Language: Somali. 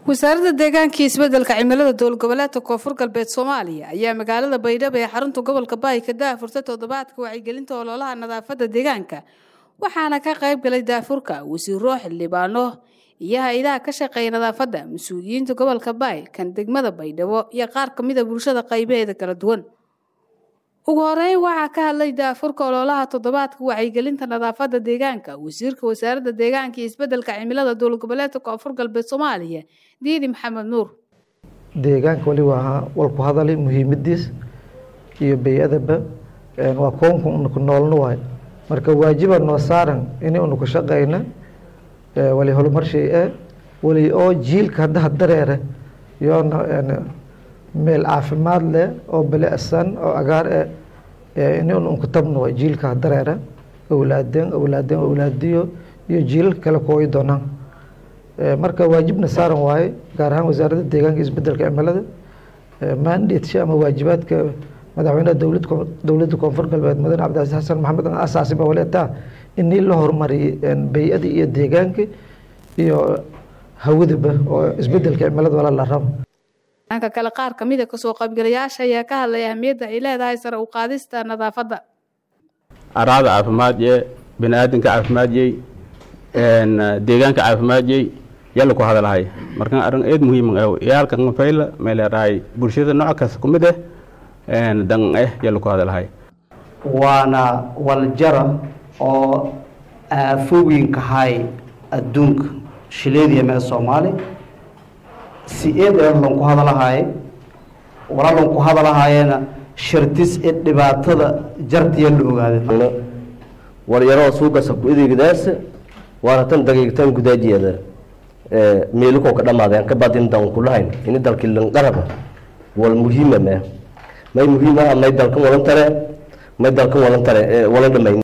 wasaaradda deegaanka iyo isbeddelka cimilada dowlad goboleedka Koonfur Galbeed Soomaaliya ayaa magaalada Baydhabo ee xarunta gobolka Baay ka daafurtay toddobaadka wacyigelinta ololaha nadaafadda deegaanka waxaana ka qayb galay daafurka wasiiro xildhibaano iyo hay'adaha ka shaqeeya nadaafadda mas'uuliyiinta gobolka Baay kan degmada Baydhabo iyo qaar ka mid ah bulshada qaybaheeda kala duwan ugu horeyn waxa ka hadlay daafurka ololaha toddobaadka wacyigelinta nadaafadda deegaanka wasiirka wasaaradda deegaanka iyo isbeddelka cimilada dowlad goboleedka Koonfur Galbeed Soomaaliya Diidi Maxamed Nuur deegaanka wali waa walku hadalay muhiimadiis iyo bay'adaba waa koonku ku noolno waay marka waajiba noo saaran inaynu ku shaqeyno wali horumar shay wali oo jiilka hadda dareere iyo meel caafimaad leh oo bilicsan oo agaar inaynu ku tabno jiilka dareere awlaadiyo iyo jiilka kale kooy doonaan marka waajibna saaran waaye gaar ahaan wasaaradda deegaanka isbeddelka cimilada mandate ama waajibaadka madaxweynaha dowladda Koonfur Galbeed Mudane Cabdicasiis Xasan Maxamed asaasi baa waleeta in la horumariyo bay'ada iyo deegaanka iyo hawadaba oo isbeddelka cimilada wala la rabo anka kala qaar kamid ah kasoo qaybgalayaasha ayaa ka hadlay ahmiyadda ay leedahay sare u qaadista nadaafadda araada caafimaadye bini'aadanka caafimaadye deegaanka caafimaadye yalla ku hadalahay marka arin aad muhiim ah yaalka qafayla meel raay bulshada nooc kasta kumid ah dan yalla ku hadalahay waana waljara oo aafooyinka hay adduunka shileediya meel Soomaali si eedan ku hadalahay walaal ku hadalahaayna shirtis ee dhibaatada jartiya la ogaaday waryaro suuqa sabku idigidaas waana tan daqiiqtan gudaajiyada meeluko ka dhamaadeen ka badin dan ku lahayn in dalkii lan qaraba wal muhiima ma may muhiima may dalka walan tare wala dhamay